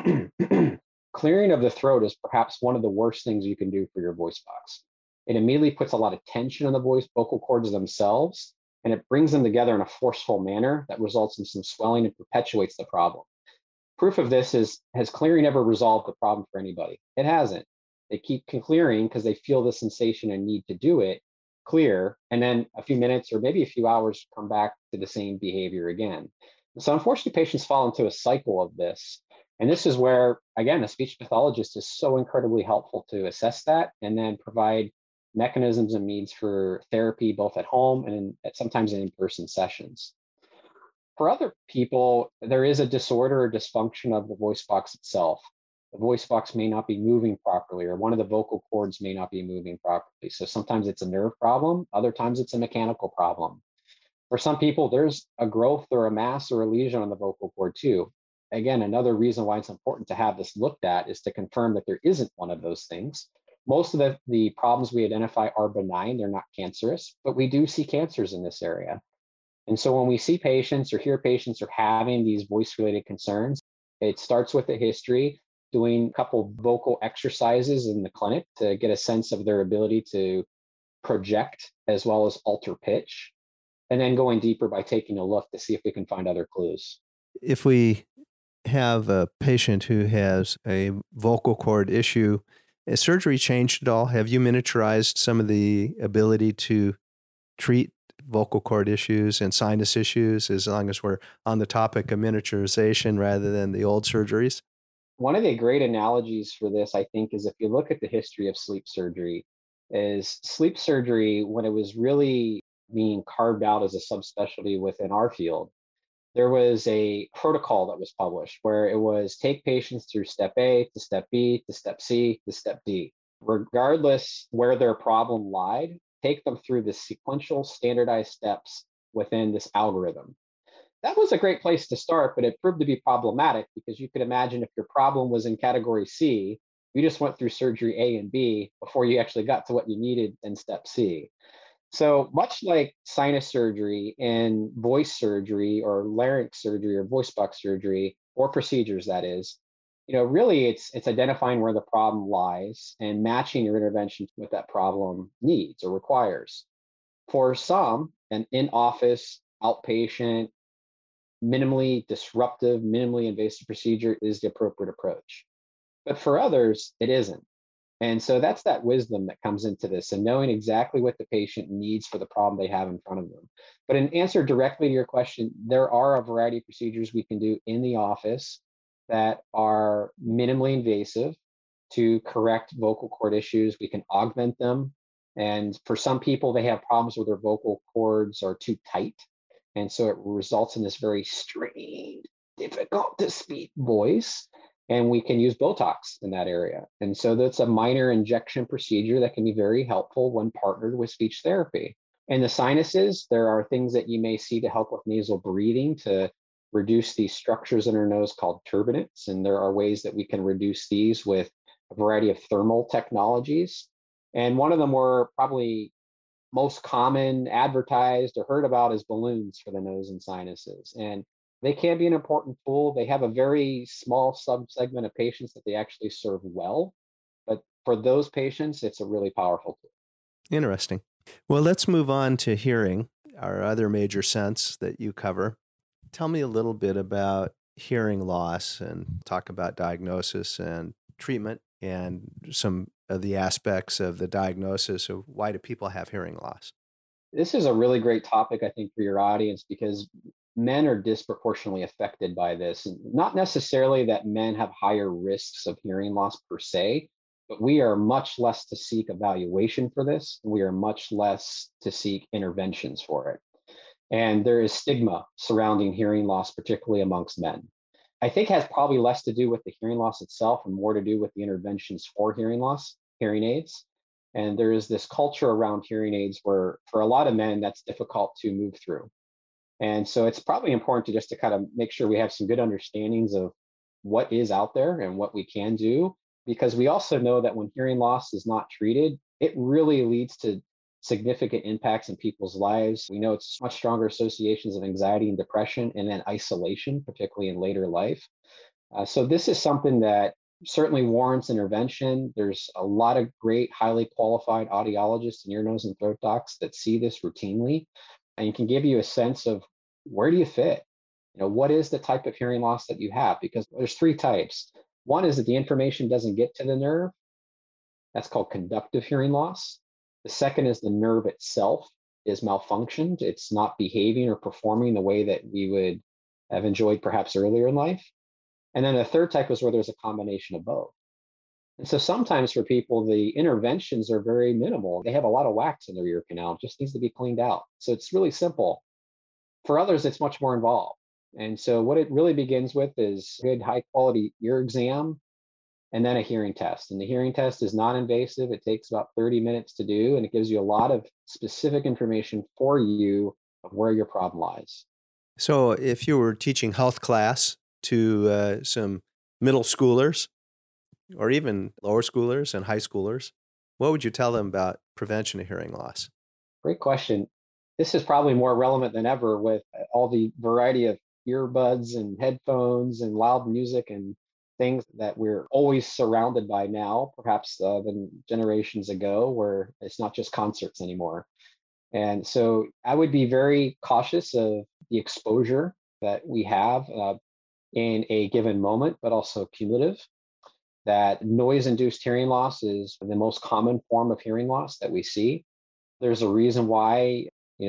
Clearing of the throat is perhaps one of the worst things you can do for your voice box. It immediately puts a lot of tension on the vocal cords themselves, and it brings them together in a forceful manner that results in some swelling and perpetuates the problem. Proof of this is, has clearing ever resolved the problem for anybody? It hasn't. They keep clearing because they feel the sensation and need to do it, clear, and then a few minutes or maybe a few hours come back to the same behavior again. So unfortunately, patients fall into a cycle of this. And this is where, again, a speech pathologist is so incredibly helpful to assess that and then provide mechanisms and means for therapy, both at home and sometimes in in-person sessions. For other people, there is a disorder or dysfunction of the voice box itself. The voice box may not be moving properly, or one of the vocal cords may not be moving properly. So sometimes it's a nerve problem, other times it's a mechanical problem. For some people, there's a growth or a mass or a lesion on the vocal cord too. Again, another reason why it's important to have this looked at is to confirm that there isn't one of those things. Most of the problems we identify are benign, they're not cancerous, but we do see cancers in this area. And so when we see patients or hear patients are having these voice related concerns, it starts with a history, doing a couple vocal exercises in the clinic to get a sense of their ability to project as well as alter pitch, and then going deeper by taking a look to see if we can find other clues. If we have a patient who has a vocal cord issue, has surgery changed at all? Have you miniaturized some of the ability to treat vocal cord issues and sinus issues, as long as we're on the topic of miniaturization rather than the old surgeries? One of the great analogies for this, I think, is if you look at the history of sleep surgery, when it was really being carved out as a subspecialty within our field, there was a protocol that was published where it was take patients through step A to step B to step C to step D. Regardless where their problem lied, take them through the sequential standardized steps within this algorithm. That was a great place to start, but it proved to be problematic because you could imagine if your problem was in category C, you just went through surgery A and B before you actually got to what you needed in step C. So much like sinus surgery and voice surgery or larynx surgery or voice box surgery or procedures, that is, really it's identifying where the problem lies and matching your intervention with that problem needs or requires. For some, an in-office, outpatient, minimally disruptive, minimally invasive procedure is the appropriate approach. But for others, it isn't. And so that's that wisdom that comes into this and knowing exactly what the patient needs for the problem they have in front of them. But in answer directly to your question, there are a variety of procedures we can do in the office that are minimally invasive to correct vocal cord issues. We can augment them. And for some people, they have problems where their vocal cords are too tight. And so it results in this very strained, difficult to speak voice. And we can use Botox in that area. And so that's a minor injection procedure that can be very helpful when partnered with speech therapy. In the sinuses, there are things that you may see to help with nasal breathing to reduce these structures in our nose called turbinates. And there are ways that we can reduce these with a variety of thermal technologies. And one of the more probably most common advertised or heard about is balloons for the nose and sinuses. And they can be an important tool. They have a very small subsegment of patients that they actually serve well. But for those patients, it's a really powerful tool. Interesting. Well, let's move on to hearing, our other major sense that you cover. Tell me a little bit about hearing loss and talk about diagnosis and treatment and some of the aspects of the diagnosis of why do people have hearing loss. This is a really great topic, I think, for your audience because men are disproportionately affected by this. And not necessarily that men have higher risks of hearing loss per se, but we are much less to seek evaluation for this. We are much less to seek interventions for it. And there is stigma surrounding hearing loss, particularly amongst men. I think has probably less to do with the hearing loss itself and more to do with the interventions for hearing loss, hearing aids. And there is this culture around hearing aids where for a lot of men, that's difficult to move through. And so it's probably important to just to kind of make sure we have some good understandings of what is out there and what we can do, because we also know that when hearing loss is not treated, it really leads to significant impacts in people's lives. We know it's much stronger associations of anxiety and depression and then isolation, particularly in later life. So this is something that certainly warrants intervention. There's a lot of great, highly qualified audiologists and ear, nose, and throat docs that see this routinely and can give you a sense of where do you fit? What is the type of hearing loss that you have? Because there's three types. One is that the information doesn't get to the nerve. That's called conductive hearing loss. The second is the nerve itself is malfunctioned. It's not behaving or performing the way that we would have enjoyed perhaps earlier in life. And then the third type is where there's a combination of both. And so sometimes for people, the interventions are very minimal. They have a lot of wax in their ear canal, it just needs to be cleaned out. So it's really simple. For others, it's much more involved. And so what it really begins with is good high quality ear exam and then a hearing test. And the hearing test is non-invasive. It takes about 30 minutes to do, and it gives you a lot of specific information for you of where your problem lies. So if you were teaching health class to some middle schoolers or even lower schoolers and high schoolers, what would you tell them about prevention of hearing loss? Great question. This is probably more relevant than ever with all the variety of earbuds and headphones and loud music and things that we're always surrounded by now, perhaps than generations ago, where it's not just concerts anymore. And so I would be very cautious of the exposure that we have in a given moment, but also cumulative. That noise induced hearing loss is the most common form of hearing loss that we see. There's a reason why,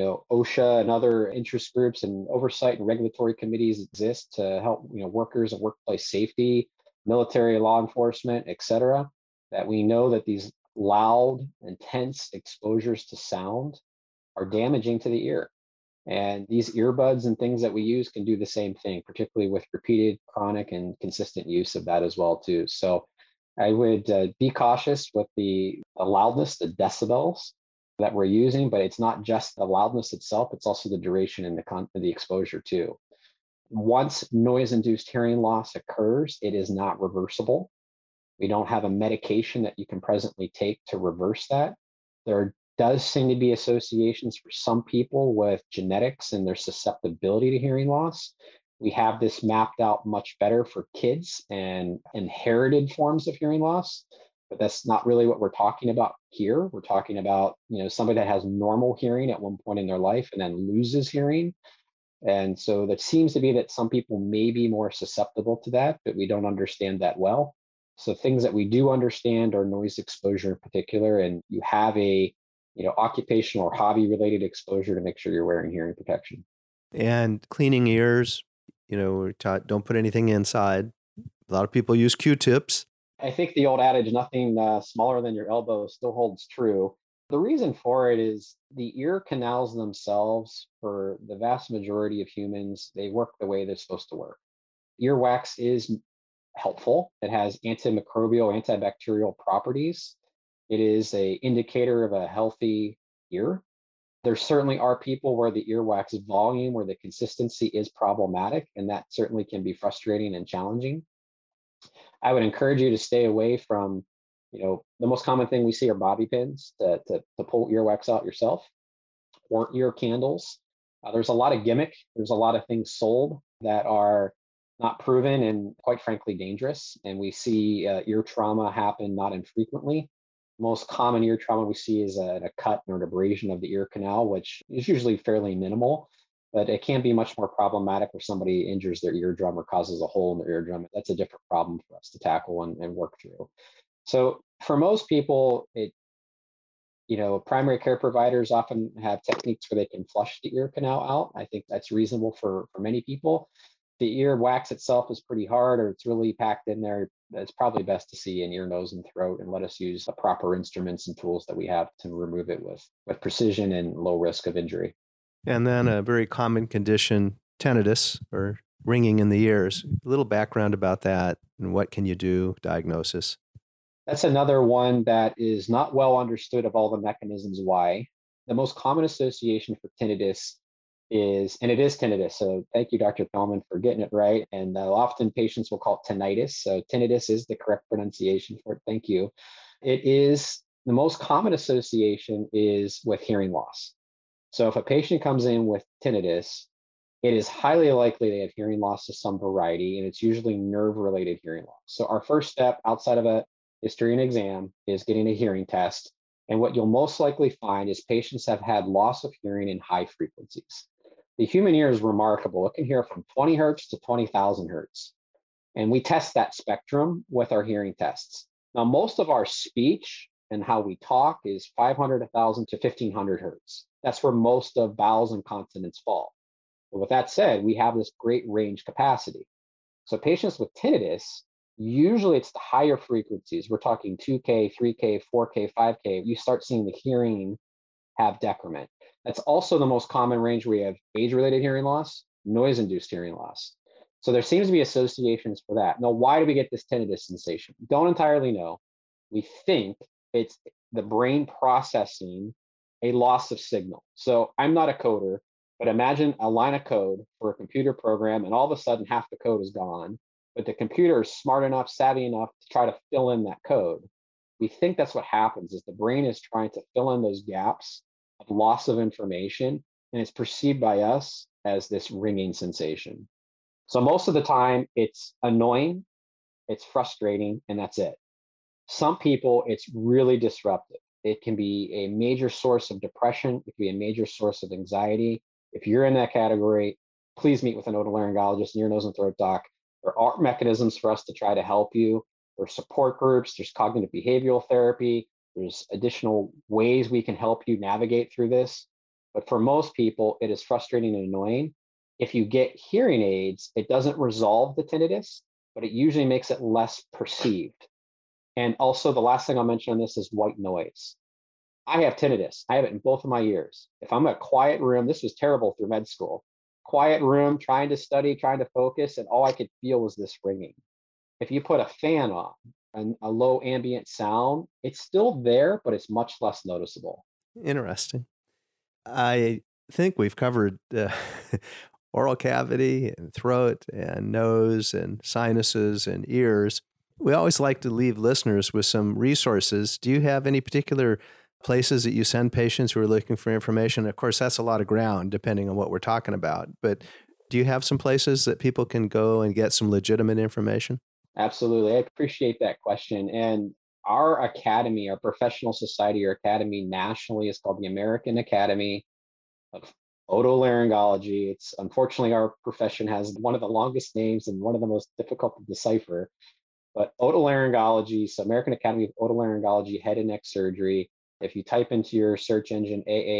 OSHA and other interest groups and oversight and regulatory committees exist to help, workers and workplace safety, military, law enforcement, et cetera, that we know that these loud, intense exposures to sound are damaging to the ear. And these earbuds and things that we use can do the same thing, particularly with repeated, chronic, and consistent use of that as well too. So I would be cautious with the loudness, the decibels that we're using, but it's not just the loudness itself, it's also the duration and the exposure too. Once noise-induced hearing loss occurs, it is not reversible. We don't have a medication that you can presently take to reverse that. There does seem to be associations for some people with genetics and their susceptibility to hearing loss. We have this mapped out much better for kids and inherited forms of hearing loss, but that's not really what we're talking about here. We're talking about, somebody that has normal hearing at one point in their life and then loses hearing. And so that seems to be that some people may be more susceptible to that, but we don't understand that well. So things that we do understand are noise exposure in particular, and you have a occupational or hobby related exposure to make sure you're wearing hearing protection. And cleaning ears, we're taught don't put anything inside. A lot of people use Q-tips. I think the old adage, nothing smaller than your elbow, still holds true. The reason for it is the ear canals themselves, for the vast majority of humans, they work the way they're supposed to work. Earwax is helpful. It has antimicrobial, antibacterial properties. It is an indicator of a healthy ear. There certainly are people where the earwax volume or the consistency is problematic, and that certainly can be frustrating and challenging. I would encourage you to stay away from, the most common thing we see are bobby pins to pull earwax out yourself, or ear candles. There's a lot of gimmick. There's a lot of things sold that are not proven and quite frankly dangerous. And we see ear trauma happen not infrequently. Most common ear trauma we see is a cut or an abrasion of the ear canal, which is usually fairly minimal, but it can be much more problematic where somebody injures their eardrum or causes a hole in their eardrum. That's a different problem for us to tackle and work through. So for most people, primary care providers often have techniques where they can flush the ear canal out. I think that's reasonable for many people. The ear wax itself is pretty hard, or it's really packed in there. It's probably best to see an ear, nose, and throat, and let us use the proper instruments and tools that we have to remove it with precision and low risk of injury. And then a very common condition, tinnitus, or ringing in the ears. A little background about that, and what can you do, diagnosis. That's another one that is not well understood of all the mechanisms why. The most common association for tinnitus is, and it is tinnitus. So thank you, Dr. Pellman, for getting it right. And often patients will call it tinnitus. So tinnitus is the correct pronunciation for it. Thank you. It is the most common association is with hearing loss. So if a patient comes in with tinnitus, it is highly likely they have hearing loss of some variety, and it's usually nerve-related hearing loss. So our first step outside of a history and exam is getting a hearing test. And what you'll most likely find is patients have had loss of hearing in high frequencies. The human ear is remarkable. It can hear from 20 hertz to 20,000 hertz. And we test that spectrum with our hearing tests. Now, most of our speech and how we talk is 500, 1,000 to 1,500 hertz. That's where most of vowels and consonants fall. But with that said, we have this great range capacity. So patients with tinnitus, usually it's the higher frequencies. We're talking 2K, 3K, 4K, 5K. You start seeing the hearing have decrement. That's also the most common range where you have age-related hearing loss, noise-induced hearing loss. So there seems to be associations for that. Now, why do we get this tinnitus sensation? Don't entirely know. We think it's the brain processing a loss of signal. So I'm not a coder, but imagine a line of code for a computer program, and all of a sudden half the code is gone, but the computer is smart enough, savvy enough to try to fill in that code. We think that's what happens is the brain is trying to fill in those gaps of loss of information, and it's perceived by us as this ringing sensation. So most of the time it's annoying, it's frustrating, and that's it. Some people, it's really disruptive. It can be a major source of depression. It can be a major source of anxiety. If you're in that category, please meet with an otolaryngologist, ear, nose, and throat doc. There are mechanisms for us to try to help you. There's support groups, there's cognitive behavioral therapy, there's additional ways we can help you navigate through this. But for most people, it is frustrating and annoying. If you get hearing aids, it doesn't resolve the tinnitus, but it usually makes it less perceived. And also, the last thing I'll mention on this is white noise. I have tinnitus. I have it in both of my ears. If I'm in a quiet room, this was terrible through med school. Quiet room, trying to study, trying to focus, and all I could feel was this ringing. If you put a fan on and a low ambient sound, it's still there, but it's much less noticeable. Interesting. I think we've covered oral cavity and throat and nose and sinuses and ears. We always like to leave listeners with some resources. Do you have any particular places that you send patients who are looking for information? Of course, that's a lot of ground depending on what we're talking about. But do you have some places that people can go and get some legitimate information? Absolutely. I appreciate that question. And our academy, our professional society or academy nationally is called the American Academy of Otolaryngology. It's unfortunately our profession has one of the longest names and one of the most difficult to decipher. But otolaryngology, so American Academy of Otolaryngology, Head and Neck Surgery. If you type into your search engine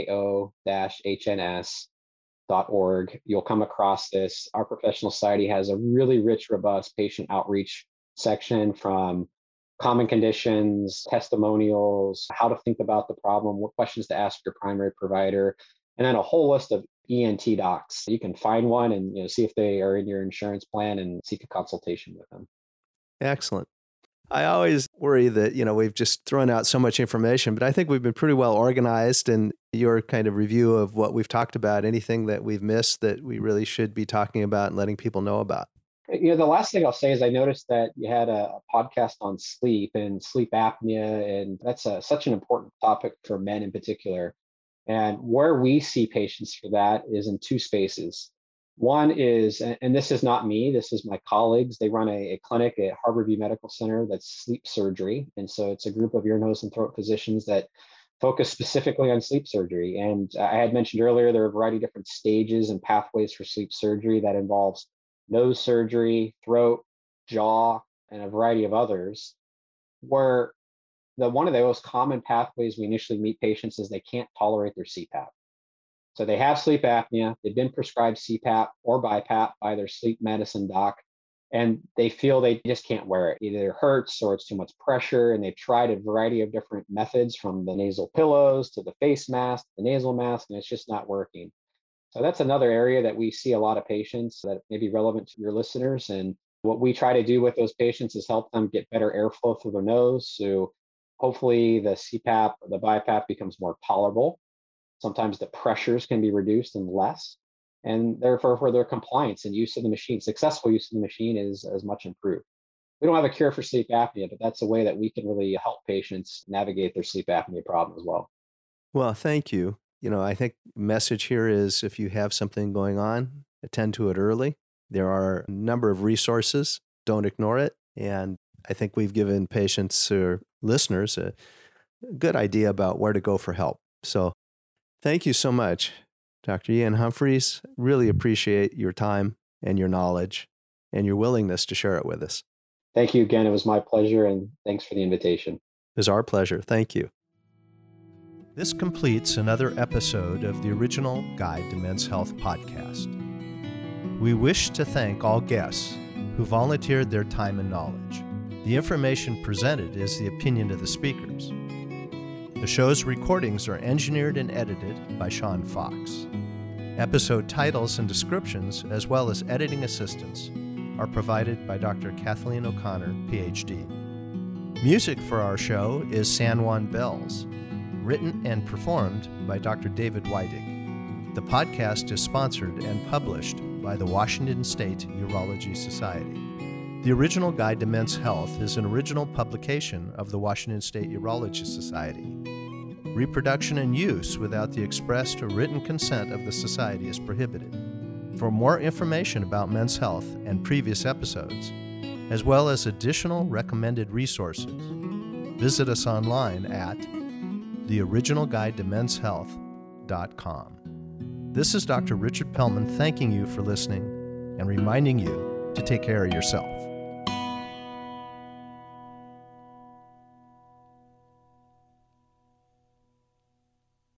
AAO-HNS.org, you'll come across this. Our professional society has a really rich, robust patient outreach section from common conditions, testimonials, how to think about the problem, what questions to ask your primary provider, and then a whole list of ENT docs. You can find one and see if they are in your insurance plan and seek a consultation with them. Excellent. I always worry that, we've just thrown out so much information, but I think we've been pretty well organized, and your kind of review of what we've talked about, anything that we've missed that we really should be talking about and letting people know about. The last thing I'll say is I noticed that you had a podcast on sleep and sleep apnea, and that's such an important topic for men in particular. And where we see patients for that is in two spaces. One is, and this is not me, this is my colleagues. They run a clinic at Harborview Medical Center that's sleep surgery. And so it's a group of ear, nose, and throat physicians that focus specifically on sleep surgery. And I had mentioned earlier, there are a variety of different stages and pathways for sleep surgery that involves nose surgery, throat, jaw, and a variety of others, where one of the most common pathways we initially meet patients is they can't tolerate their CPAP. So they have sleep apnea, they've been prescribed CPAP or BiPAP by their sleep medicine doc, and they feel they just can't wear it. Either it hurts or it's too much pressure, and they've tried a variety of different methods from the nasal pillows to the face mask, the nasal mask, and it's just not working. So that's another area that we see a lot of patients that may be relevant to your listeners. And what we try to do with those patients is help them get better airflow through their nose. So hopefully the CPAP, the BiPAP becomes more tolerable. Sometimes the pressures can be reduced and less, and therefore for their compliance and use of the machine, successful use of the machine is much improved. We don't have a cure for sleep apnea, but that's a way that we can really help patients navigate their sleep apnea problem as well. Well, thank you. I think the message here is if you have something going on, attend to it early. There are a number of resources. Don't ignore it. And I think we've given patients or listeners a good idea about where to go for help. So thank you so much, Dr. Ian Humphreys. Really appreciate your time and your knowledge and your willingness to share it with us. Thank you again. It was my pleasure, and thanks for the invitation. It was our pleasure. Thank you. This completes another episode of the original Guide to Men's Health podcast. We wish to thank all guests who volunteered their time and knowledge. The information presented is the opinion of the speakers. The show's recordings are engineered and edited by Sean Fox. Episode titles and descriptions, as well as editing assistance, are provided by Dr. Kathleen O'Connor, PhD. Music for our show is San Juan Bells, written and performed by Dr. David Weidig. The podcast is sponsored and published by the Washington State Urology Society. The Original Guide to Men's Health is an original publication of the Washington State Urology Society. Reproduction and use without the expressed or written consent of the Society is prohibited. For more information about men's health and previous episodes, as well as additional recommended resources, visit us online at theoriginalguidetomen'shealth.com. This is Dr. Richard Pellman thanking you for listening and reminding you to take care of yourself.